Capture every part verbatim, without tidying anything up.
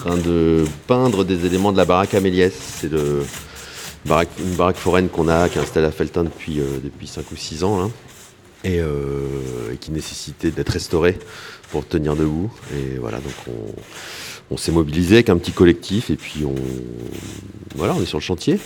train de peindre des éléments de la baraque à Méliès. C'est le baraque, une baraque foraine qu'on a, qui est installée à Felletin depuis, euh, depuis cinq ou six ans, là, et, euh, et qui nécessitait d'être restaurée pour tenir debout. Et voilà, donc on, on s'est mobilisé avec un petit collectif, et puis on, voilà, on est sur le chantier.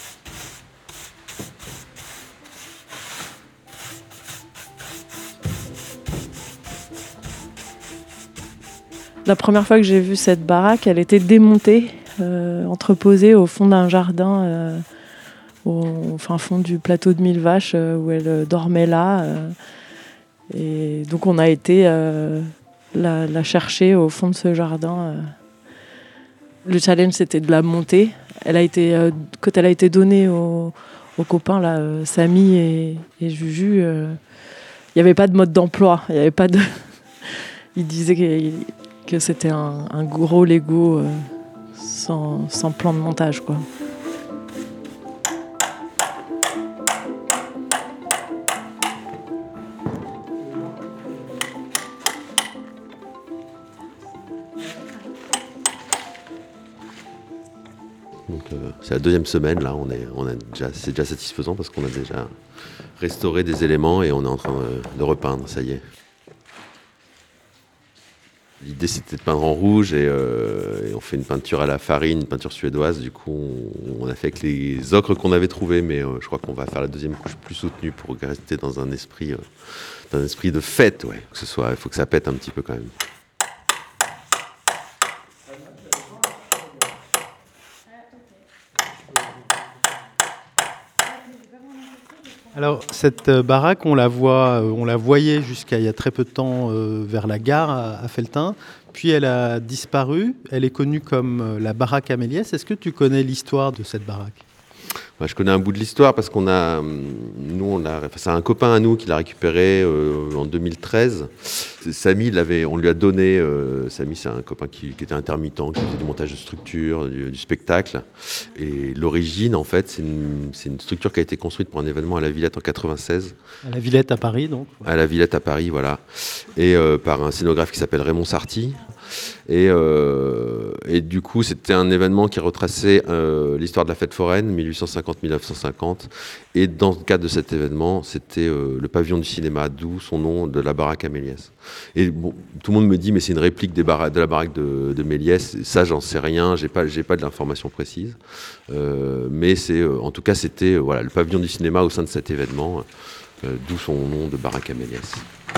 La première fois que j'ai vu cette baraque, elle était démontée, euh, entreposée au fond d'un jardin, euh, au, au fin fond du plateau de Mille Vaches, euh, où elle dormait là. Euh, et donc on a été euh, la, la chercher au fond de ce jardin. Euh. Le challenge, c'était de la monter. Elle a été, euh, quand elle a été donnée aux, aux copains, là, euh, Samy et, et Juju, il euh, n'y avait pas de mode d'emploi. Il y avait pas de... Ils disaient qu'il que c'était un, un gros Lego euh, sans, sans plan de montage, quoi. Donc euh, c'est la deuxième semaine, là, on est, on a déjà, c'est déjà satisfaisant parce qu'on a déjà restauré des éléments et on est en train de, de repeindre, ça y est. L'idée, c'était de peindre en rouge et, euh, et on fait une peinture à la farine, une peinture suédoise. Du coup, on, on a fait avec les ocres qu'on avait trouvés, mais euh, je crois qu'on va faire la deuxième couche plus soutenue pour rester dans un esprit, euh, dans un esprit de fête. Ouais. Que ce soit, il faut que ça pète un petit peu quand même. Alors, cette baraque, on la voit, on la voyait jusqu'à il y a très peu de temps euh, vers la gare à, à Felletin. Puis elle a disparu. Elle est connue comme la baraque à Méliès. Est-ce que tu connais l'histoire de cette baraque ? Ouais, je connais un bout de l'histoire parce qu'on a, nous, on a, enfin, c'est un copain à nous qui l'a récupéré euh, en deux mille treize. Samy l'avait, on lui a donné. Euh, Samy, c'est un copain qui, qui était intermittent, qui faisait du montage de structure, du, du spectacle. Et l'origine, en fait, c'est une, c'est une structure qui a été construite pour un événement à la Villette en quatre-vingt-seize. À la Villette à Paris, donc. À la Villette à Paris, voilà. Et euh, par un scénographe qui s'appelle Raymond Sarty. Et, euh, et du coup, c'était un événement qui retraçait euh, l'histoire de la fête foraine, mille huit cent cinquante à mille neuf cent cinquante. Et dans le cadre de cet événement, c'était euh, le pavillon du cinéma, d'où son nom de la baraque à Méliès. Et bon, tout le monde me dit, mais c'est une réplique des bara- de la baraque de, de Méliès. Ça, j'en sais rien, j'ai pas, j'ai pas de l'information précise. Euh, mais c'est, euh, en tout cas, c'était euh, voilà, le pavillon du cinéma au sein de cet événement, euh, d'où son nom de baraque à Méliès.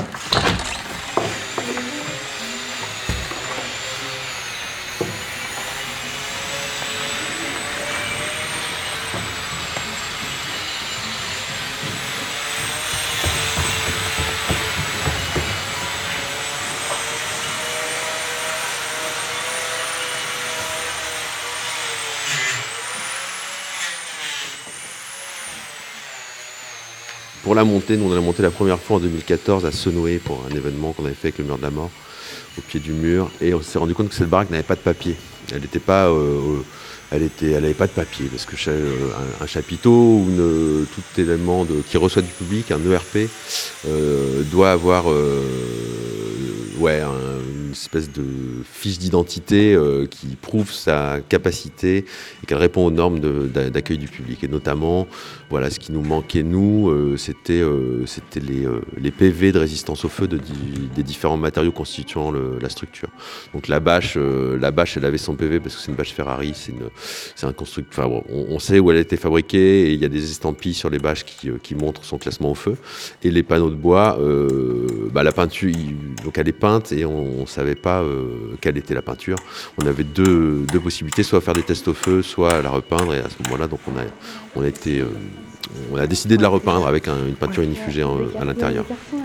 Pour la montée, nous on a monté la première fois en deux mille quatorze à Senoué pour un événement qu'on avait fait avec le mur de la mort au pied du mur, et on s'est rendu compte que cette baraque n'avait pas de papier. Elle n'était pas, euh, elle était, elle n'avait pas de papier parce que un, un chapiteau ou une, tout élément de, qui reçoit du public, un E R P, euh, doit avoir euh, ouais, un, une espèce de fiche d'identité euh, qui prouve sa capacité et qu'elle répond aux normes de, d'accueil du public. Et notamment, voilà, ce qui nous manquait, nous, euh, c'était, euh, c'était les, euh, les P V de résistance au feu de, des différents matériaux constituant le, la structure. Donc la bâche, euh, la bâche, elle avait son P V parce que c'est une bâche Ferrari, c'est, une, c'est un constructeur. Enfin, bon, on, on sait où elle a été fabriquée et il y a des estampilles sur les bâches qui, euh, qui montrent son classement au feu. Et les panneaux de bois, euh, bah, la peinture, il, donc elle est peinte et on ne savait pas euh, quelle était la peinture. On avait deux, deux possibilités, soit faire des tests au feu, soit la repeindre. Et à ce moment-là, donc on a, on a été, euh, on a décidé de la repeindre avec un, une peinture inifugée en, à l'intérieur.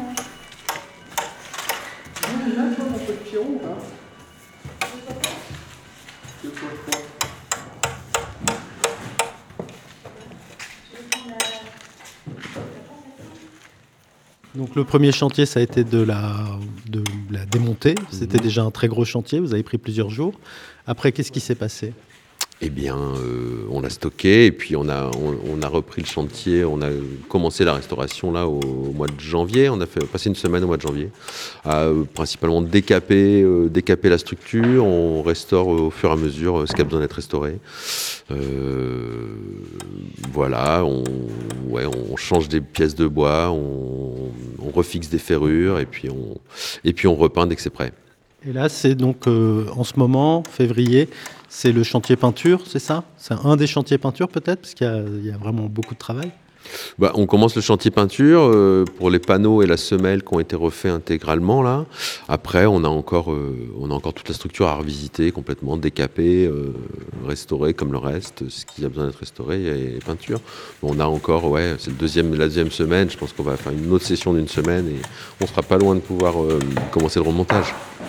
Donc le premier chantier, ça a été de la, de la démonter. C'était déjà un très gros chantier, vous avez pris plusieurs jours. Après, qu'est-ce qui s'est passé ? Eh bien, euh, on l'a stocké et puis on a, on, on a repris le chantier. On a commencé la restauration là au, au mois de janvier. On a fait passer une semaine au mois de janvier à euh, principalement décaper, euh, décaper la structure. On restaure euh, au fur et à mesure euh, ce qui a besoin d'être restauré. Euh, voilà, on, ouais, on change des pièces de bois, on, on refixe des ferrures et puis on, et puis on repeint dès que c'est prêt. Et là, c'est donc euh, en ce moment, février, c'est le chantier peinture, c'est ça? C'est un des chantiers peinture peut-être, parce qu'il y a, il y a vraiment beaucoup de travail. Bah, on commence le chantier peinture euh, pour les panneaux et la semelle qui ont été refaits intégralement là. Après, on a encore, euh, on a encore toute la structure à revisiter, complètement décapée, euh, restaurée comme le reste, ce qui a besoin d'être restauré et, et peinture. On a encore, ouais, c'est le deuxième, la deuxième semaine. Je pense qu'on va faire une autre session d'une semaine et on sera pas loin de pouvoir euh, commencer le remontage.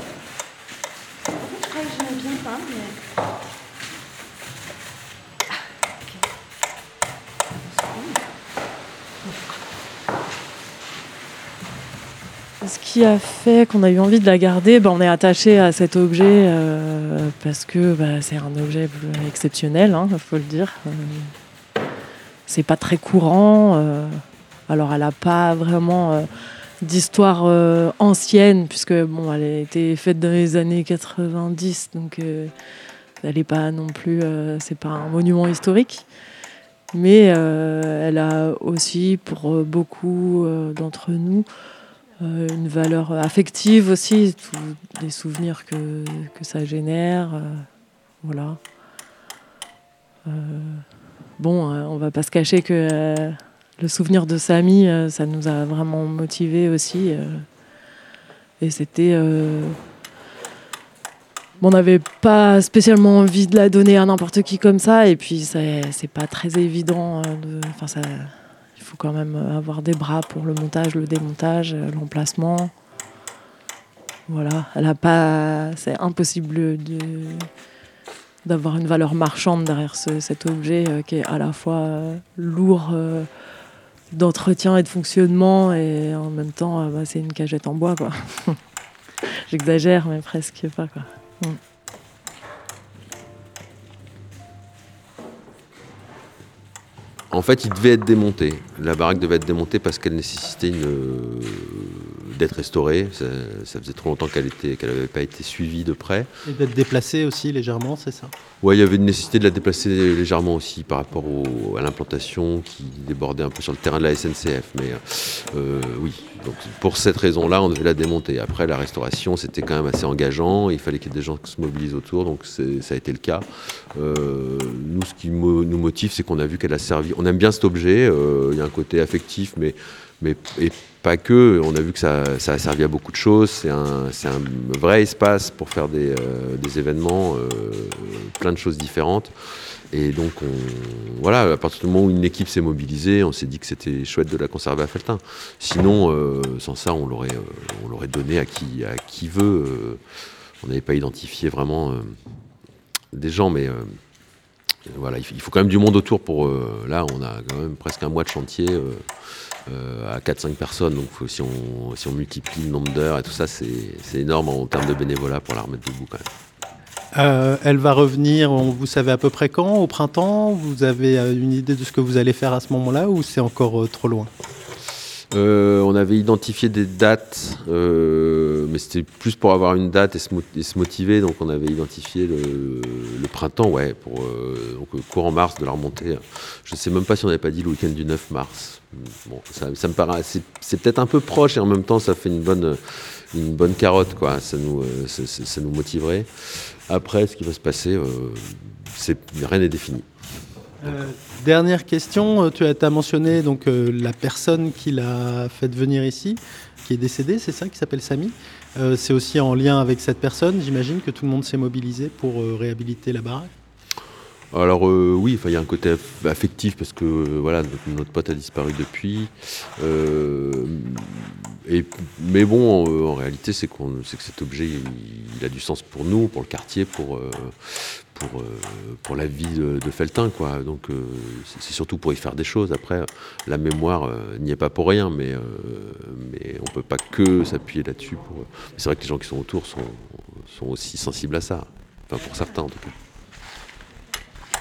Ce qui a fait qu'on a eu envie de la garder, ben on est attaché à cet objet euh, parce que bah, c'est un objet exceptionnel, il hein, faut le dire. Euh, c'est pas très courant. Euh, alors elle n'a pas vraiment euh, d'histoire euh, ancienne puisque bon, elle a été faite dans les années quatre-vingt-dix, donc euh, elle n'est pas non plus, euh, c'est pas un monument historique. Mais euh, elle a aussi pour beaucoup euh, d'entre nous Euh, une valeur affective aussi, tous les souvenirs que, que ça génère. Euh, voilà. Euh, bon, euh, on va pas se cacher que euh, le souvenir de Samy, euh, ça nous a vraiment motivés aussi. Euh, et c'était... Euh, bon, on n'avait pas spécialement envie de la donner à n'importe qui comme ça. Et puis, c'est, c'est pas très évident. Euh, de, enfin, ça... Il faut quand même avoir des bras pour le montage, le démontage, l'emplacement. Voilà, elle a pas, c'est impossible de, d'avoir une valeur marchande derrière ce, cet objet euh, qui est à la fois euh, lourd euh, d'entretien et de fonctionnement et en même temps, euh, bah, c'est une cagette en bois, quoi. J'exagère, mais presque pas, quoi. Mm. En fait, il devait être démonté. La baraque devait être démontée parce qu'elle nécessitait une, euh, d'être restaurée. Ça, ça faisait trop longtemps qu'elle était, qu'elle n'avait pas été suivie de près. Et d'être déplacée aussi légèrement, c'est ça? Ouais, il y avait une nécessité de la déplacer légèrement aussi par rapport au, à l'implantation qui débordait un peu sur le terrain de la S N C F. Mais euh, oui, donc pour cette raison-là, on devait la démonter. Après, la restauration, c'était quand même assez engageant. Il fallait qu'il y ait des gens qui se mobilisent autour, donc c'est, ça a été le cas. Euh, nous, ce qui mo- nous motive, c'est qu'on a vu qu'elle a servi. On aime bien cet objet. Euh, il y a un côté affectif, mais mais et pas que. On a vu que ça, ça a servi à beaucoup de choses. C'est un, c'est un vrai espace pour faire des, euh, des événements, euh, plein de choses différentes. Et donc, on, voilà, à partir du moment où une équipe s'est mobilisée, on s'est dit que c'était chouette de la conserver à Felletin. Sinon, euh, sans ça, on l'aurait, euh, on l'aurait donné à qui, à qui veut. Euh, on n'avait pas identifié vraiment euh, des gens, mais euh, voilà, il faut quand même du monde autour pour. Euh, là, on a quand même presque un mois de chantier. Euh, Euh, à quatre cinq personnes, donc faut, si, on, si on multiplie le nombre d'heures et tout ça, c'est, c'est énorme en termes de bénévolat pour la remettre debout quand même. Euh, elle va revenir, vous savez à peu près quand? Au printemps? Vous avez une idée de ce que vous allez faire à ce moment-là ou c'est encore euh, trop loin? Euh, on avait identifié des dates, euh, mais c'était plus pour avoir une date et se, mo- et se motiver. Donc on avait identifié le, le printemps, ouais, pour euh, donc, courant mars de la remontée. Je ne sais même pas si on n'avait pas dit le week-end du neuf mars. Bon, ça, ça me paraît, c'est, c'est peut-être un peu proche et en même temps ça fait une bonne, une bonne carotte, quoi. Ça nous, euh, ça, ça nous motiverait. Après, ce qui va se passer, euh, c'est, rien n'est défini. Euh, dernière question, tu as, as mentionné donc, euh, la personne qui l'a fait venir ici, qui est décédée, c'est ça, qui s'appelle Samy. Euh, c'est aussi en lien avec cette personne, j'imagine que tout le monde s'est mobilisé pour euh, réhabiliter la baraque. Alors euh, oui, il y a un côté aff- affectif parce que euh, voilà, notre, notre pote a disparu depuis. Euh, et, mais bon, euh, en réalité, c'est, qu'on, c'est que cet objet, il, il a du sens pour nous, pour le quartier, pour, euh, pour, euh, pour la vie de, de Felletin, quoi. Donc euh, c'est, c'est surtout pour y faire des choses. Après, la mémoire euh, n'y est pas pour rien, mais, euh, mais on ne peut pas que s'appuyer là-dessus. Pour... Mais c'est vrai que les gens qui sont autour sont, sont aussi sensibles à ça. Enfin, pour certains, en tout cas.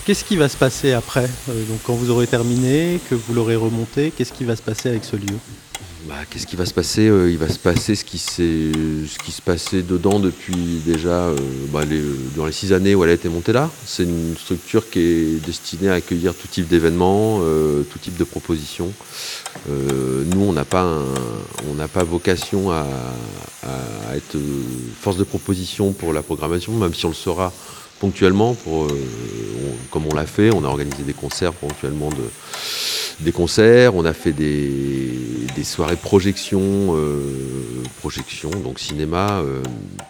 Qu'est-ce qui va se passer après euh, donc quand vous aurez terminé, que vous l'aurez remonté, qu'est-ce qui va se passer avec ce lieu? Bah, qu'est-ce qui va se passer? Euh, Il va se passer ce qui s'est, ce qui se passait dedans depuis déjà euh, bah, les, dans les six années où elle a été montée là. C'est une structure qui est destinée à accueillir tout type d'événements, euh, tout type de propositions. Euh, nous, on n'a pas, un- on n'a pas vocation à, à être euh, force de proposition pour la programmation, même si on le sera ponctuellement. Pour, euh, on- comme on l'a fait, on a organisé des concerts ponctuellement de des concerts, on a fait des, des soirées projection, euh, projection, donc cinéma, euh,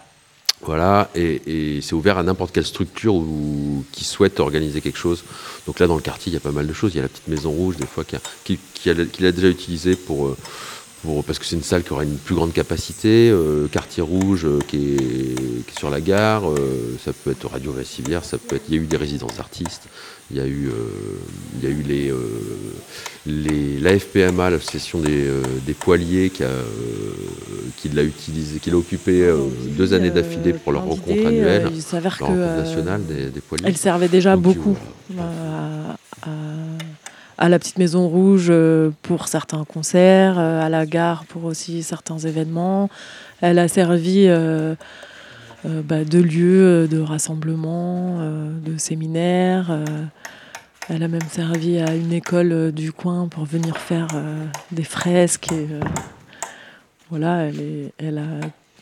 voilà, et, et c'est ouvert à n'importe quelle structure ou, qui souhaite organiser quelque chose. Donc là, dans le quartier, il y a pas mal de choses. Il y a la petite Maison Rouge, des fois, qui a, qui, qui a, qui l'a déjà utilisée pour, euh, pour, parce que c'est une salle qui aura une plus grande capacité. Euh, Quartier Rouge, euh, qui, est, qui est sur la gare, euh, ça peut être Radio Vassivière, ça peut être. Il y a eu des résidences d'artistes. Il y a eu, euh, il y a eu les, euh, les, l'A F P M A, l'association des, euh, des poiliers, qui, a, euh, qui l'a utilisé, qui l'a occupé euh, deux années d'affilée pour leur rencontre annuelle, Euh, il s'avère leur que rencontre euh, nationale des, des poiliers. elle servait déjà Donc, beaucoup euh, euh, à, à- à la petite Maison Rouge euh, pour certains concerts, euh, à la gare pour aussi certains événements. Elle a servi euh, euh, bah, de lieu euh, de rassemblement, euh, de séminaire. euh, Elle a même servi à une école euh, du coin pour venir faire euh, des fresques. Et, euh, voilà, elle, est, elle a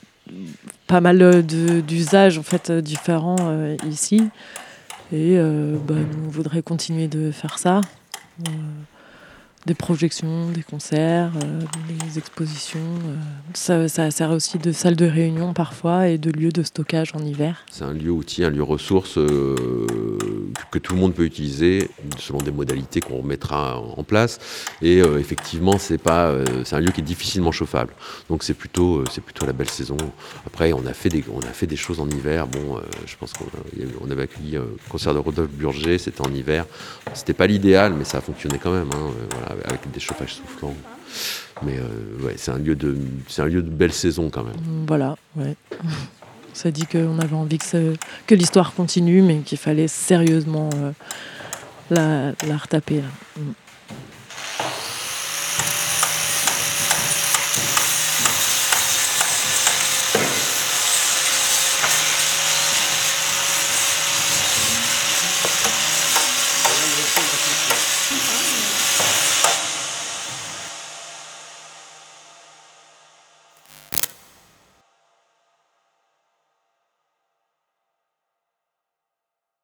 pas mal de, d'usages en fait, euh, différents euh, ici. Et euh, bah, nous, on voudrait continuer de faire ça. Euh, des projections, des concerts, euh, des expositions. euh. Ça, ça sert aussi de salle de réunion parfois et de lieu de stockage en hiver. c'est un lieu outil, un lieu ressource euh, que tout le monde peut utiliser selon des modalités qu'on mettra en place. Et euh, effectivement, c'est pas, euh, c'est un lieu qui est difficilement chauffable. Donc c'est plutôt, euh, c'est plutôt la belle saison. Après, on a fait des, on a fait des choses en hiver. Bon, euh, je pense qu'on a- il y a eu- on avait accueilli un concert de Rodolphe Burger, c'était en hiver. C'était pas l'idéal, mais ça a fonctionné quand même. Hein, euh, voilà, avec des chauffages soufflants. Mais euh, ouais, c'est un lieu de, c'est un lieu de belle saison quand même. Voilà, ouais. On s'est dit qu'on avait envie que, ce- que l'histoire continue, mais qu'il fallait sérieusement euh, la, la retaper. Là.